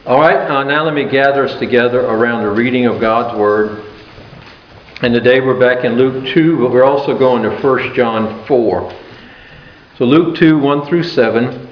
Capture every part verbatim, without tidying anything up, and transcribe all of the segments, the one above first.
All right, uh, now let me gather us together around the reading of God's Word. And today we're back in Luke two, but we're also going to First John four. So Luke two, one through seven.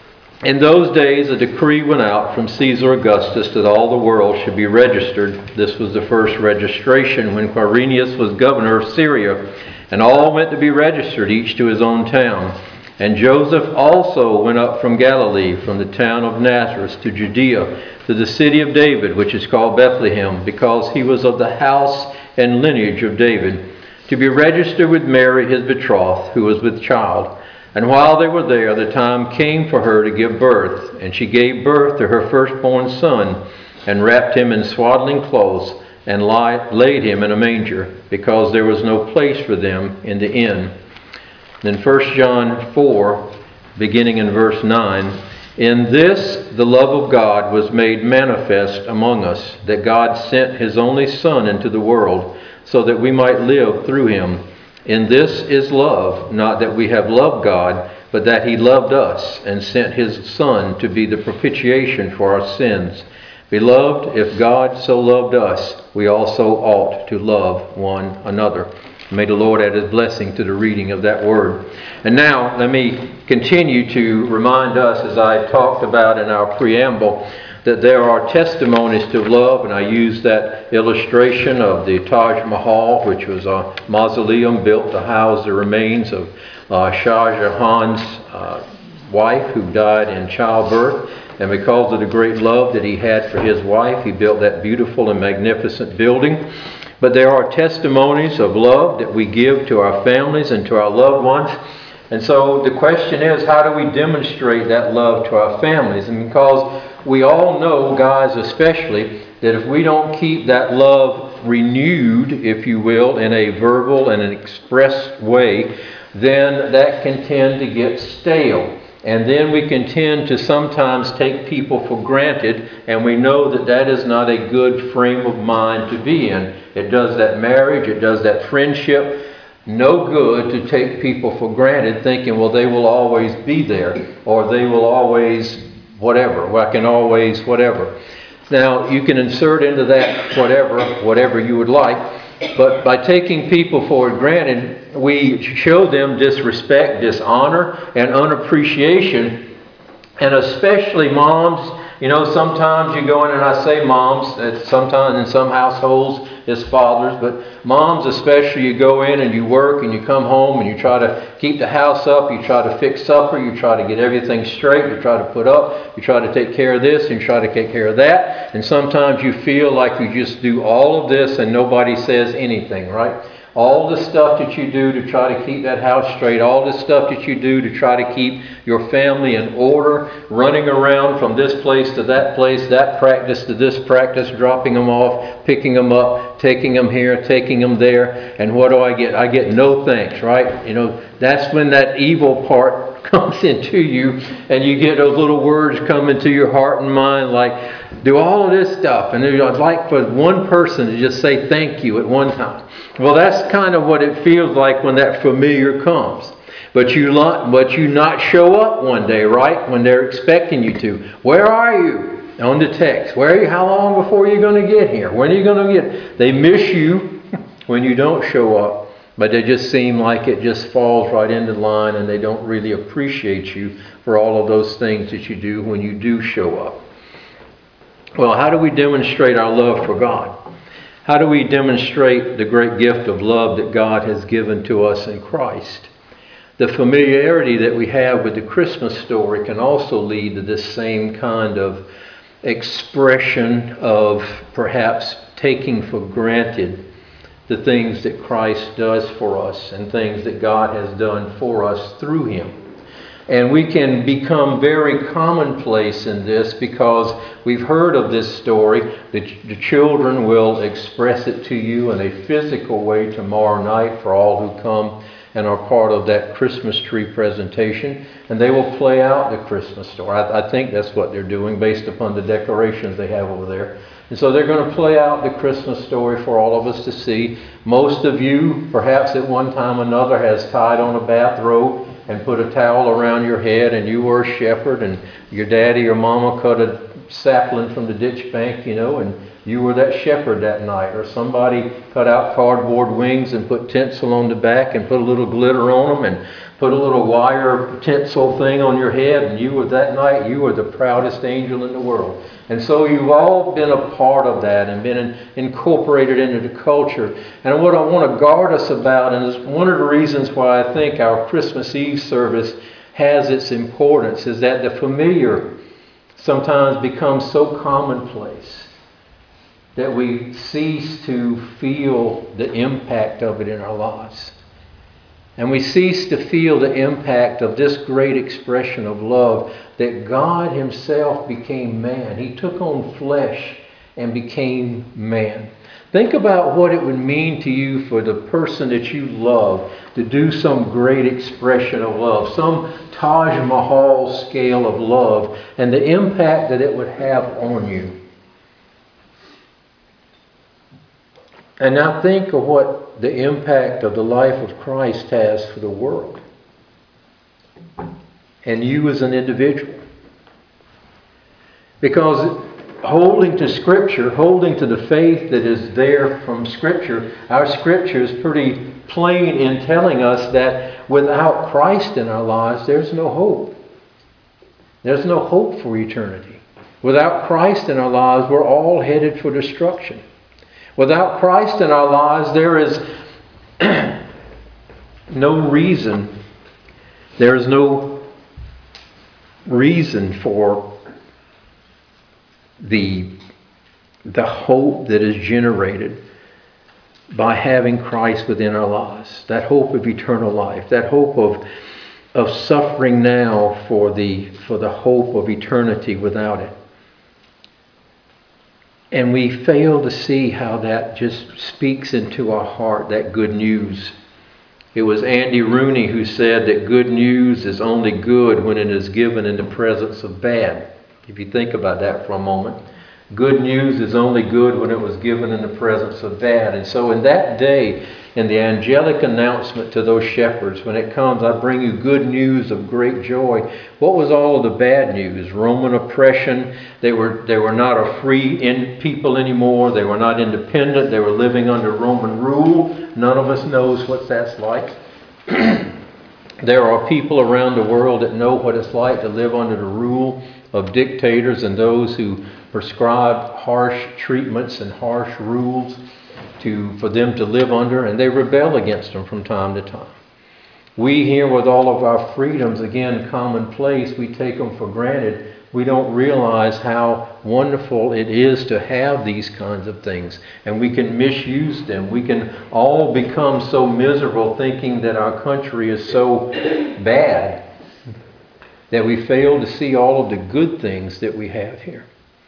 In those days a decree went out from Caesar Augustus that all the world should be registered. This was the first registration when Quirinius was governor of Syria, and all went to be registered, each to his own town. And Joseph also went up from Galilee, from the town of Nazareth to Judea, to the city of David, which is called Bethlehem, because he was of the house and lineage of David, to be registered with Mary his betrothed, who was with child. And while they were there, the time came for her to give birth, and she gave birth to her firstborn son, and wrapped him in swaddling clothes, and laid him in a manger, because there was no place for them in the inn. Then First John four, beginning in verse nine, in this the love of God was made manifest among us, that God sent his only Son into the world, so that we might live through him. In this is love, not that we have loved God, but that he loved us, and sent his Son to be the propitiation for our sins. Beloved, if God so loved us, we also ought to love one another. May the Lord add his blessing to the reading of that word. And now, let me continue to remind us, as I talked about in our preamble, that there are testimonies to love, and I used that illustration of the Taj Mahal, which was a mausoleum built to house the remains of uh, Shah Jahan's uh, wife, who died in childbirth. And because of the great love that he had for his wife, he built that beautiful and magnificent building. But there are testimonies of love that we give to our families and to our loved ones. And so the question is, how do we demonstrate that love to our families? And because we all know, guys especially, that if we don't keep that love renewed, if you will, in a verbal and an expressed way, then that can tend to get stale. And then we can tend to sometimes take people for granted, and we know that that is not a good frame of mind to be in. It does that marriage, it does that friendship no good to take people for granted, thinking, well, they will always be there, or they will always whatever, well, I can always whatever. Now, you can insert into that whatever, whatever you would like, but by taking people for granted, we show them disrespect, dishonor, and unappreciation. And especially moms, you know, sometimes you go in, and I say moms, that sometimes in some households it's fathers, but moms especially, you go in and you work and you come home and you try to keep the house up, you try to fix supper, you try to get everything straight, you try to put up, you try to take care of this and you try to take care of that. And sometimes you feel like you just do all of this and nobody says anything, right? All the stuff that you do to try to keep that house straight, all the stuff that you do to try to keep your family in order, running around from this place to that place, that practice to this practice, dropping them off, picking them up, taking them here, taking them there. And what do I get? I get no thanks, right? You know, that's when that evil part comes into you, and you get those little words come into your heart and mind like, do all of this stuff. And I'd like for one person to just say thank you at one time. Well, that's kind of what it feels like when that familiar comes. But you not, but you not show up one day, right? When they're expecting you to. Where are you? On the text. Where are you? How long before you're going to get here? When are you going to get? They miss you when you don't show up. But they just seem like it just falls right into line, and they don't really appreciate you for all of those things that you do when you do show up. Well, how do we demonstrate our love for God? How do we demonstrate the great gift of love that God has given to us in Christ? The familiarity that we have with the Christmas story can also lead to this same kind of expression of perhaps taking for granted the things that Christ does for us and things that God has done for us through him. And we can become very commonplace in this because we've heard of this story. The, the children will express it to you in a physical way tomorrow night for all who come and are part of that Christmas tree presentation. And they will play out the Christmas story. I, I think that's what they're doing based upon the decorations they have over there. And so they're going to play out the Christmas story for all of us to see. Most of you, perhaps at one time or another, has tied on a bathrobe and put a towel around your head, and you were a shepherd, and your daddy or mama cut a sapling from the ditch bank, you know, and you were that shepherd that night. Or somebody cut out cardboard wings and put tinsel on the back and put a little glitter on them and put a little wire tinsel thing on your head, and you were that night, you were the proudest angel in the world. And so you've all been a part of that and been in, incorporated into the culture. And what I want to guard us about, and it's one of the reasons why I think our Christmas Eve service has its importance, is that the familiar sometimes becomes so commonplace that we cease to feel the impact of it in our lives. And we cease to feel the impact of this great expression of love, that God Himself became man. He took on flesh and became man. Think about what it would mean to you for the person that you love to do some great expression of love, some Taj Mahal scale of love, and the impact that it would have on you. And now think of what the impact of the life of Christ has for the world. And you as an individual. Because holding to Scripture, holding to the faith that is there from Scripture, our Scripture is pretty plain in telling us that without Christ in our lives, there's no hope. There's no hope for eternity. Without Christ in our lives, we're all headed for destruction. Without Christ in our lives, there is no reason, there is no reason for the, the hope that is generated by having Christ within our lives. That hope of eternal life, that hope of, of suffering now for the, for the hope of eternity without it. And we fail to see how that just speaks into our heart, that good news. It was Andy Rooney who said that good news is only good when it is given in the presence of bad. If you think about that for a moment. Good news is only good when it was given in the presence of bad. And so in that day, in the angelic announcement to those shepherds, when it comes, I bring you good news of great joy. What was all of the bad news? Roman oppression. They were, they were not a free in people anymore. They were not independent. They were living under Roman rule. None of us knows what that's like. There are people around the world that know what it's like to live under the rule of dictators and those who prescribe harsh treatments and harsh rules to for them to live under, and they rebel against them from time to time. We here, with all of our freedoms, again, commonplace, we take them for granted. We don't realize how wonderful it is to have these kinds of things, and we can misuse them. We can all become so miserable thinking that our country is so bad that we fail to see all of the good things that we have here.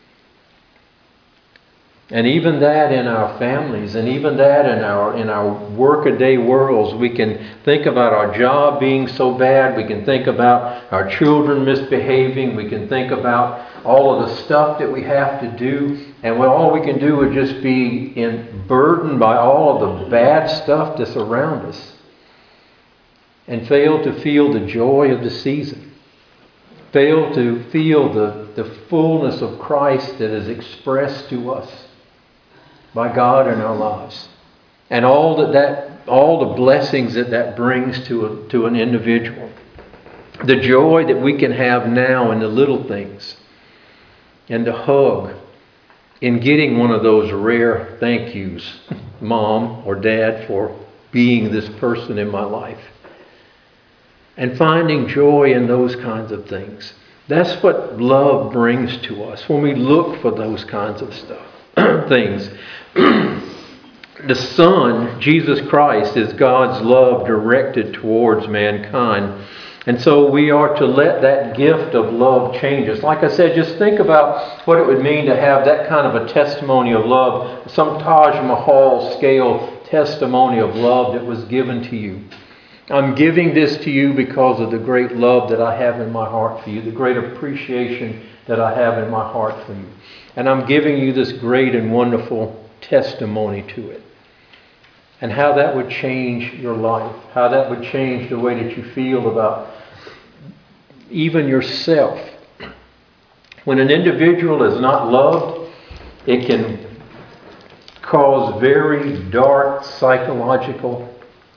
And even that in our families, and even that in our in our workaday worlds, we can think about our job being so bad. We can think about our children misbehaving. We can think about all of the stuff that we have to do. And when all we can do is just be in, burdened by all of the bad stuff that's around us. And fail to feel the joy of the season. Fail to feel the, the fullness of Christ that is expressed to us by God in our lives, and all that, that all the blessings that that brings to a, to an individual. The joy that we can have now in the little things, and the hug in getting one of those rare thank yous, Mom or Dad, for being this person in my life, and finding joy in those kinds of things. That's what love brings to us when we look for those kinds of stuff. things. The Son, Jesus Christ, is God's love directed towards mankind. And so we are to let that gift of love change us. Like I said, just think about what it would mean to have that kind of a testimony of love, some Taj Mahal scale testimony of love that was given to you. I'm giving this to you because of the great love that I have in my heart for you, the great appreciation that I have in my heart for you. And I'm giving you this great and wonderful testimony to it. And how that would change your life. How that would change the way that you feel about even yourself. When an individual is not loved, it can cause very dark psychological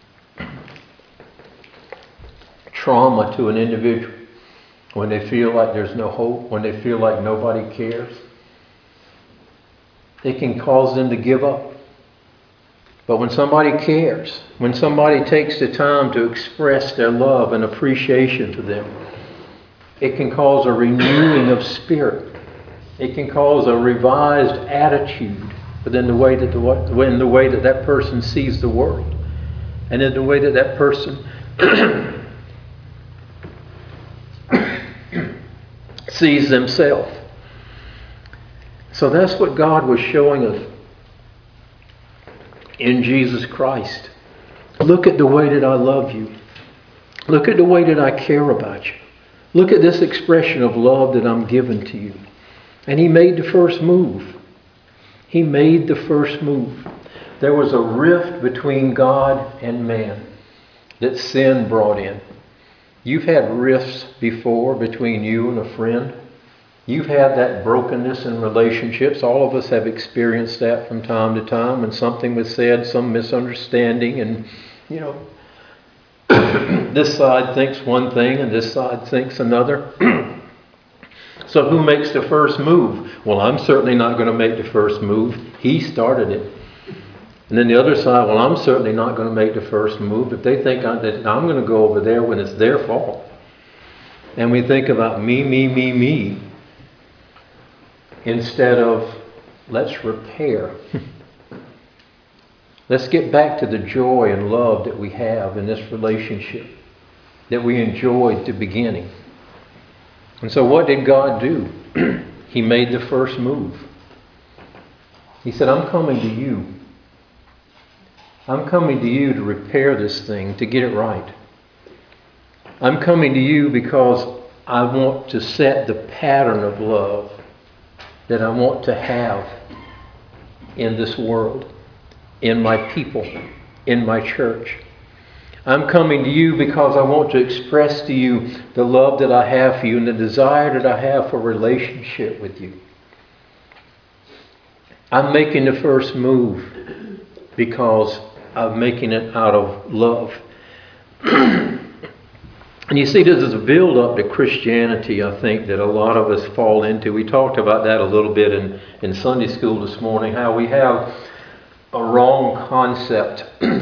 trauma to an individual. When they feel like there's no hope, when they feel like nobody cares, it can cause them to give up. But when somebody cares, when somebody takes the time to express their love and appreciation to them, it can cause a renewing of spirit. It can cause a revised attitude within the way that the, in the way that that person sees the world, and in the way that that person sees themselves. So that's what God was showing us in Jesus Christ. Look at the way that I love you. Look at the way that I care about you. Look at this expression of love that I'm giving to you. And He made the first move. He made the first move. There was a rift between God and man that sin brought in. You've had rifts before between you and a friend. You've had that brokenness in relationships. All of us have experienced that from time to time when something was said, some misunderstanding, and, you know, this side thinks one thing and this side thinks another. So who makes the first move? Well, I'm certainly not going to make the first move. He started it. And then the other side, well, I'm certainly not going to make the first move. If they think I'm, that I'm going to go over there when it's their fault. And we think about me, me, me, me. Instead of, let's repair. Let's get back to the joy and love that we have in this relationship, that we enjoyed at the beginning. And so what did God do? He made the first move. He said, I'm coming to you. I'm coming to you to repair this thing, to get it right. I'm coming to you because I want to set the pattern of love that I want to have in this world, in my people, in my church. I'm coming to you because I want to express to you the love that I have for you and the desire that I have for relationship with you. I'm making the first move because I'm making it out of love. And you see, this is a build-up to Christianity, I think, that a lot of us fall into. We talked about that a little bit in, in Sunday school this morning, how we have a wrong concept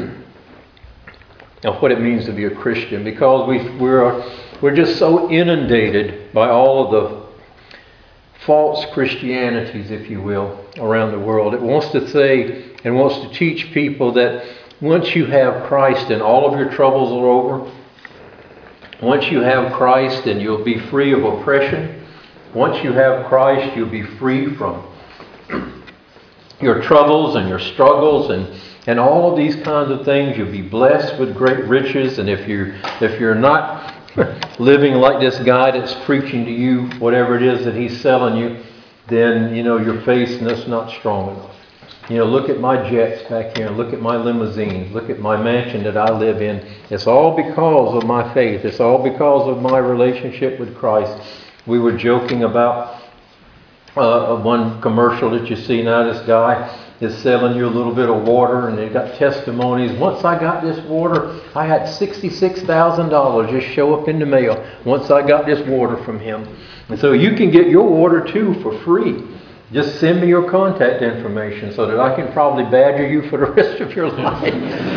of what it means to be a Christian, because we, we're, we're just so inundated by all of the false Christianities, if you will, around the world. It wants to say and wants to teach people that once you have Christ and all of your troubles are over, once you have Christ, then you'll be free of oppression. Once you have Christ, you'll be free from your troubles and your struggles and, and all of these kinds of things. You'll be blessed with great riches. And if you're, if you're not living like this guy that's preaching to you, whatever it is that he's selling you, then, you know, your faith is not strong enough. You know, look at my jets back here. Look at my limousines. Look at my mansion that I live in. It's all because of my faith. It's all because of my relationship with Christ. We were joking about uh, one commercial that you see now. This guy is selling you a little bit of water, and they got testimonies. Once I got this water, I had sixty-six thousand dollars just show up in the mail once I got this water from him. And so you can get your water too for free. Just send me your contact information so that I can probably badger you for the rest of your life.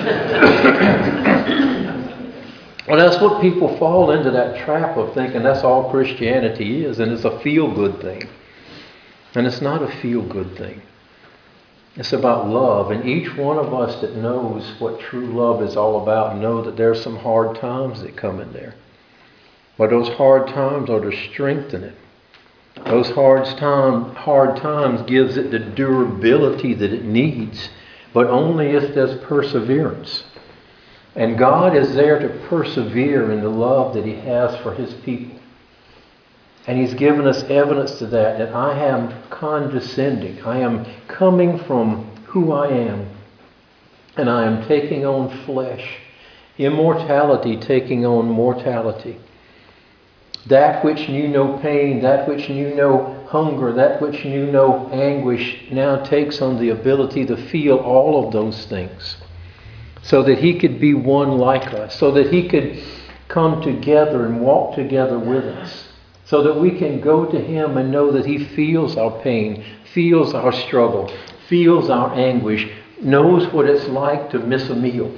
Well, that's what people fall into, that trap of thinking that's all Christianity is, and it's a feel-good thing. And it's not a feel-good thing. It's about love, and each one of us that knows what true love is all about know that there are some hard times that come in there. But those hard times are to strengthen it. Those hard, time, hard times gives it the durability that it needs, but only if there's perseverance. And God is there to persevere in the love that He has for His people. And He's given us evidence to that, that I am condescending. I am coming from who I am, and I am taking on flesh. Immortality taking on mortality. That which knew no pain, that which knew no hunger, that which knew no anguish, now takes on the ability to feel all of those things, so that He could be one like us, so that He could come together and walk together with us, so that we can go to Him and know that He feels our pain, feels our struggle, feels our anguish, knows what it's like to miss a meal,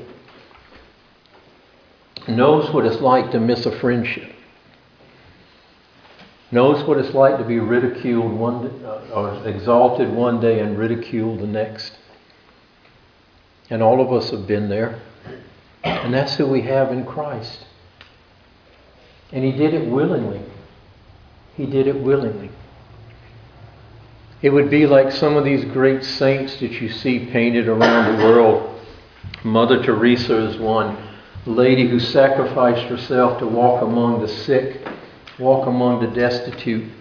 knows what it's like to miss a friendship, knows what it's like to be ridiculed one uh, or exalted one day and ridiculed the next. And all of us have been there. And that's who we have in Christ. And He did it willingly. He did it willingly. It would be like some of these great saints that you see painted around the world. Mother Teresa is one lady who sacrificed herself to walk among the sick, walk among the destitute.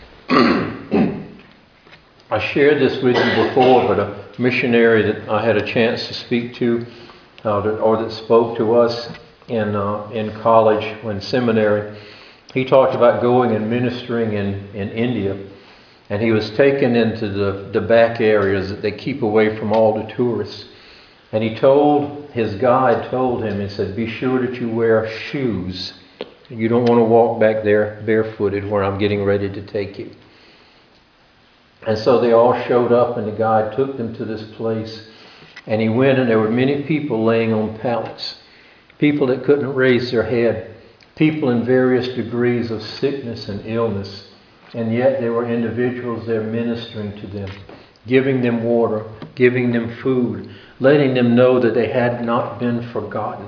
I shared this with you before, but a missionary that I had a chance to speak to, uh, that, or that spoke to us in uh, in college, when seminary, he talked about going and ministering in, in India. And he was taken into the, the back areas that they keep away from all the tourists. And he told, his guide told him, he said, be sure that you wear shoes. You don't want to walk back there barefooted where I'm getting ready to take you. And so they all showed up, and the guide took them to this place. And he went, and there were many people laying on pallets. People that couldn't raise their head. People in various degrees of sickness and illness. And yet there were individuals there ministering to them, giving them water, giving them food, letting them know that they had not been forgotten.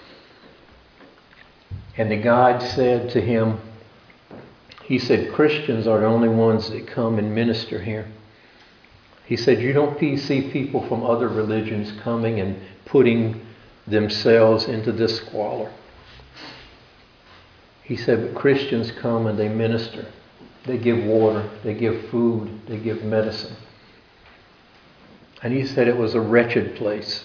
And the guide said to him, he said, Christians are the only ones that come and minister here. He said, you don't see people from other religions coming and putting themselves into this squalor. He said, but Christians come and they minister. They give water, they give food, they give medicine. And he said it was a wretched place.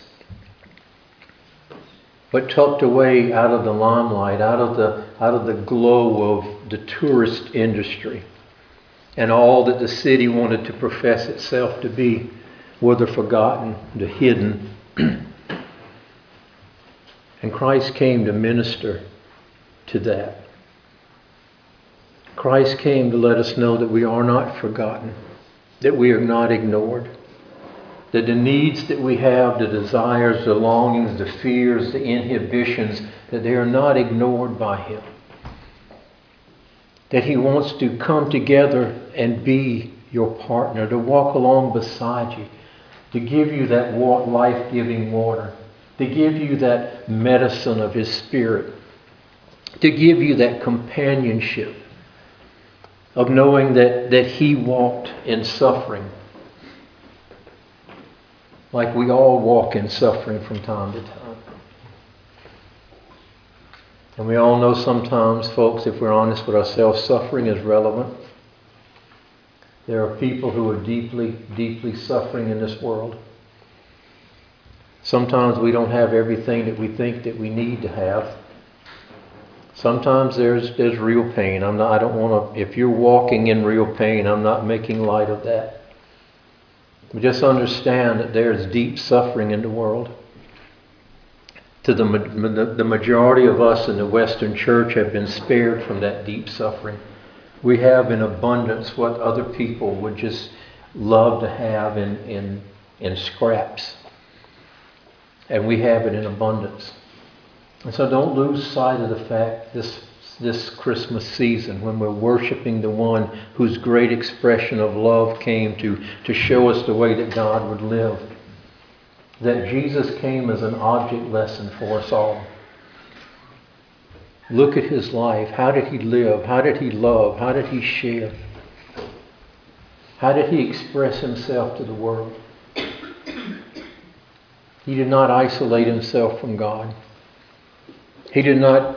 But tucked away out of the limelight, out of the, out of the glow of the tourist industry, and all that the city wanted to profess itself to be, were the forgotten, the hidden. And Christ came to minister to that. Christ came to let us know that we are not forgotten, that we are not ignored, that the needs that we have, the desires, the longings, the fears, the inhibitions, that they are not ignored by Him. That He wants to come together and be your partner, to walk along beside you, to give you that life-giving water, to give you that medicine of His Spirit, to give you that companionship of knowing that, that He walked in suffering, like we all walk in suffering from time to time. And we all know sometimes, folks, if we're honest with ourselves, suffering is relevant. There are people who are deeply, deeply suffering in this world. Sometimes we don't have everything that we think that we need to have. Sometimes there's there's real pain. I'm not, I don't want to, if you're walking in real pain, I'm not making light of that. But just understand that there's deep suffering in the world. To the, the majority of us in the Western church have been spared from that deep suffering. We have in abundance what other people would just love to have in, in, in scraps. And we have it in abundance. And so don't lose sight of the fact this this Christmas season, when we're worshiping the one whose great expression of love came to, to show us the way that God would live, that Jesus came as an object lesson for us all. Look at His life. How did He live? How did He love? How did He share? How did He express Himself to the world? He did not isolate Himself from God. He did not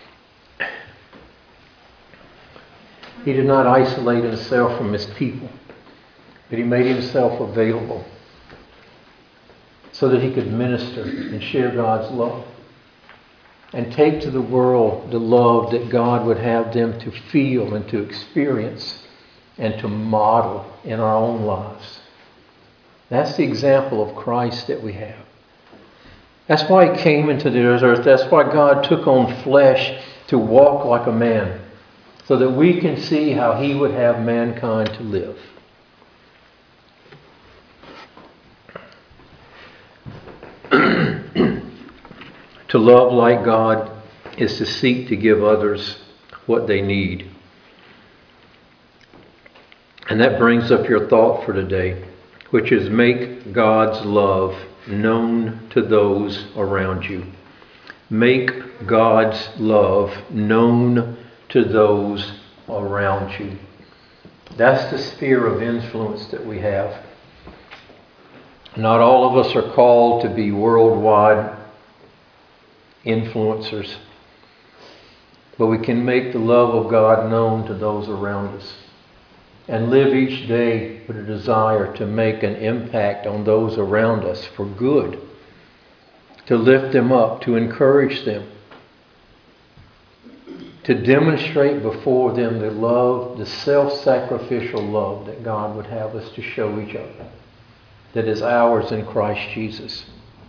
He did not isolate Himself from His people, but He made Himself available so that He could minister and share God's love. and take to the world the love that God would have them to feel and to experience and to model in our own lives. That's the example of Christ that we have. That's why He came into the earth. That's why God took on flesh to walk like a man, so that we can see how He would have mankind to live. To love like God is to seek to give others what they need. And that brings up your thought for today, which is make God's love known to those around you. Make God's love known to those around you. That's the sphere of influence that we have. Not all of us are called to be worldwide influencers, but we can make the love of God known to those around us and live each day with a desire to make an impact on those around us for good, to lift them up, to encourage them, to demonstrate before them the love, the self-sacrificial love that God would have us to show each other, that is ours in Christ Jesus.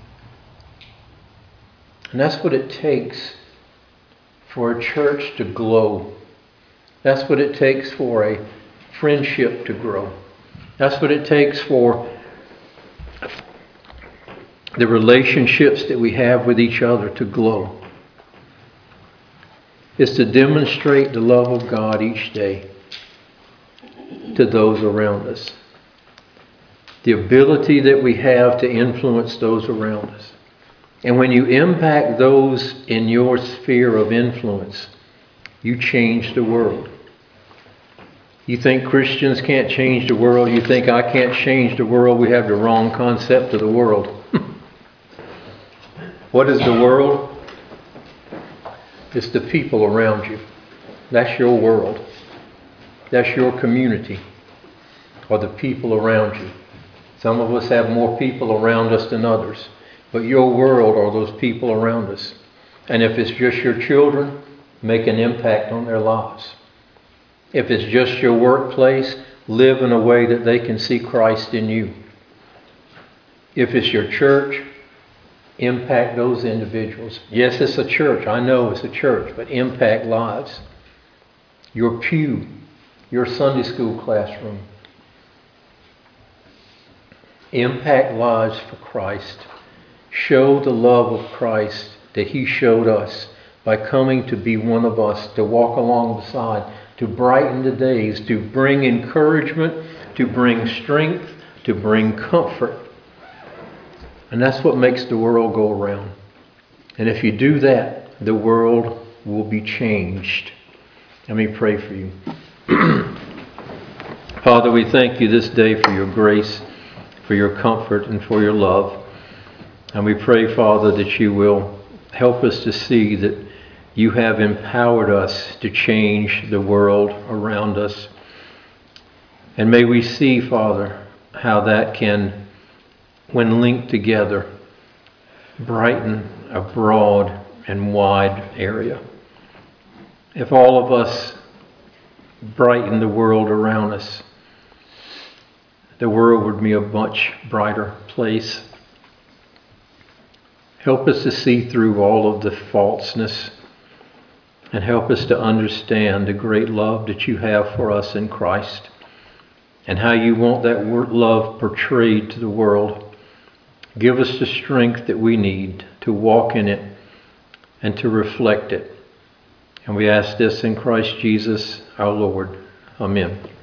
And that's what it takes for a church to glow. That's what it takes for a friendship to grow. That's what it takes for the relationships that we have with each other to glow. Is to demonstrate the love of God each day to those around us. The ability that we have to influence those around us. And when you impact those in your sphere of influence, you change the world. You think Christians can't change the world? You think I can't change the world? We have the wrong concept of the world. What is the world? It's the people around you. That's your world. That's your community, or the people around you. Some of us have more people around us than others. But your world are those people around us. And if it's just your children, make an impact on their lives. If it's just your workplace, live in a way that they can see Christ in you. If it's your church, impact those individuals. Yes, it's a church. I know it's a church, but impact lives. Your pew, your Sunday school classroom. Impact lives for Christ. Show the love of Christ that He showed us by coming to be one of us, to walk alongside, to brighten the days, to bring encouragement, to bring strength, to bring comfort. And that's what makes the world go around. And if you do that, the world will be changed. Let me pray for you. Father, we thank you this day for your grace, for your comfort, and for your love. And we pray, Father, that you will help us to see that you have empowered us to change the world around us. And may we see, Father, how that can, when linked together, brighten a broad and wide area. If all of us brighten the world around us, the world would be a much brighter place. Help us to see through all of the falseness and help us to understand the great love that you have for us in Christ and how you want that love portrayed to the world. Give us the strength that we need to walk in it and to reflect it. And we ask this in Christ Jesus our Lord. Amen.